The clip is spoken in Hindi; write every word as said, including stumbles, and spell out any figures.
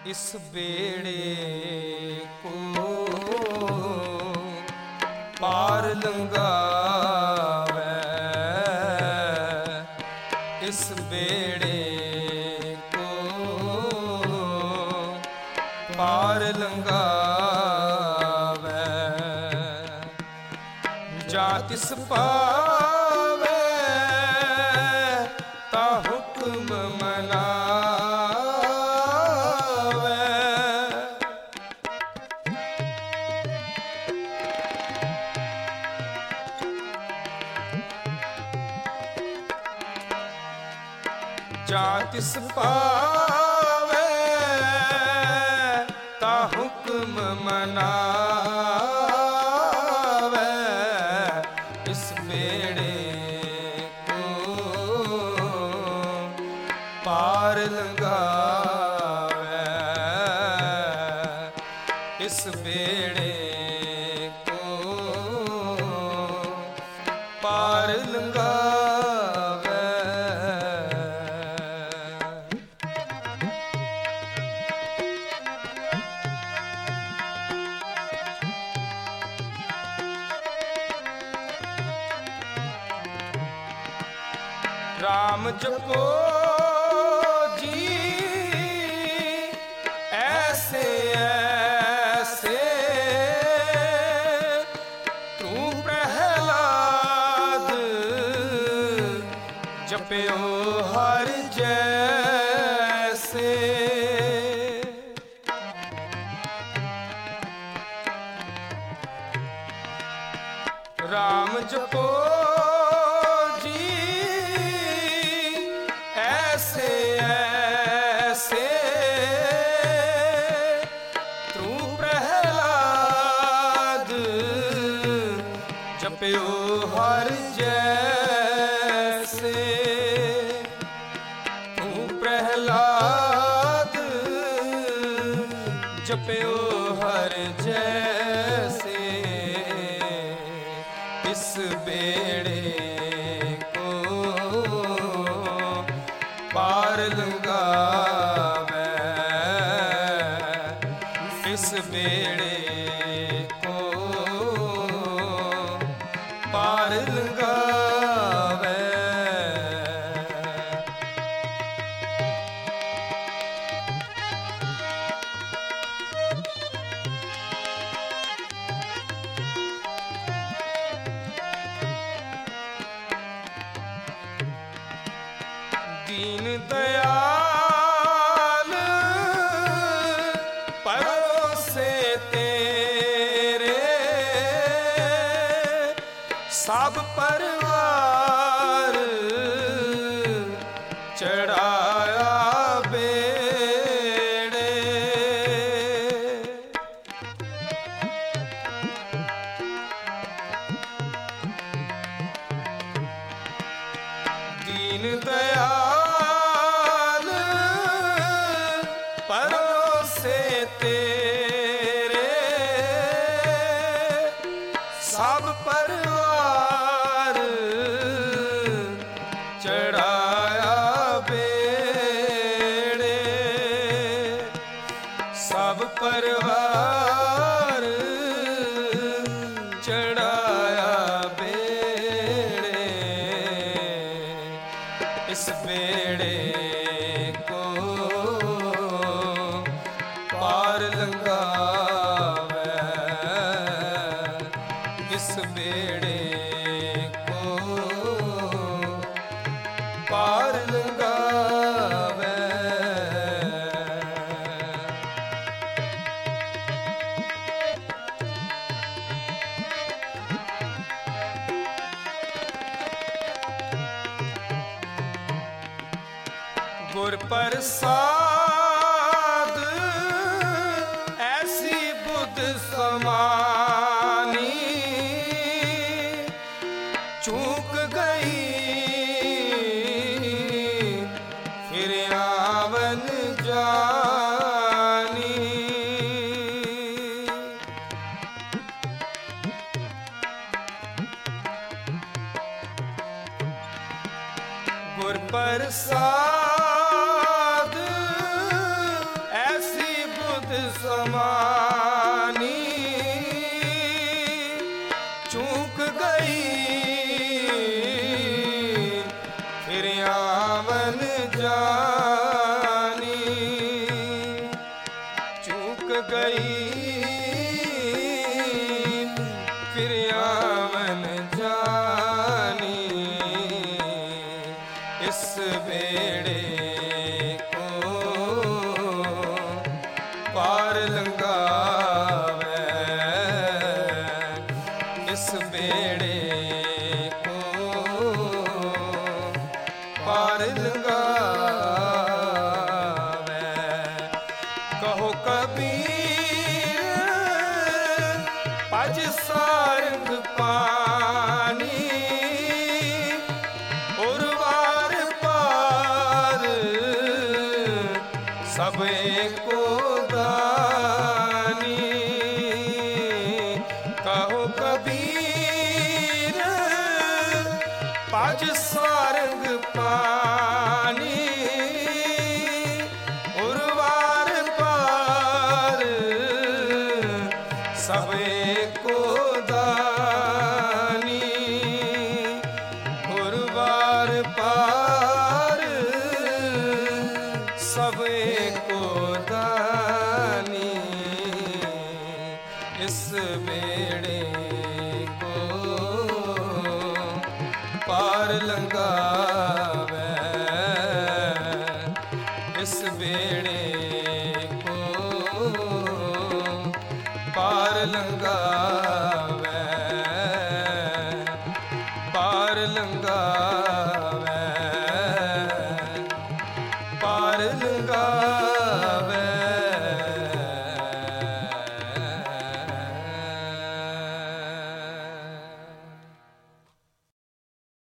इस बेड़े को पार लंघावे, इस बेड़े को पार लंघावे। जा तिस पावे ता हुक्म मनावे, जा तिस पावे ता हुक्म मनावे। इस बेड़े को पार लंघावे, इस बेड़े को पार लंघावे। राम जपो जी ऐसे ऐसे, तू प्रहलाद जपयो हर जैसे। राम जपो ऐसे ऐसे, तू प्रहलाद जपयो हर जैसे। तू प्रहलाद जपयो हर जैसे। इस बेड़े को पार लंघावे, इस बेड़े को पार लंघावे। दीन दयाल परोसे तेरे, सब परिवार चढ़ाया बेड़े। दीन दयाल परोसे तेरे, सब परिवार चढ़ाया बेड़े। सब परिवार चढ़ाया बेड़े। इस बेड़े को पार लंघावे, इस बेड़े को पार लंघावे। गुर प्रसाद ऐसी बुद्ध समानी, चूक गई फिर आवन जानी। गुर प्रसाद ऐसी चूक गई फिर आवन जानी, इस बेड़े को पार लंघावे, इस बेड़े को पार लंघावे। कहो कबीर पज सारंग पानी, और वार पार सब एको दानी। कहो कबीर पज सारंग पानी, और वार पार सब एको दानी, और वार पार सब एको दानी। इस बेड़े को पार लंघावे, इस बेड़े को पार लंघावे, पार लंघावे, पार लंघावे।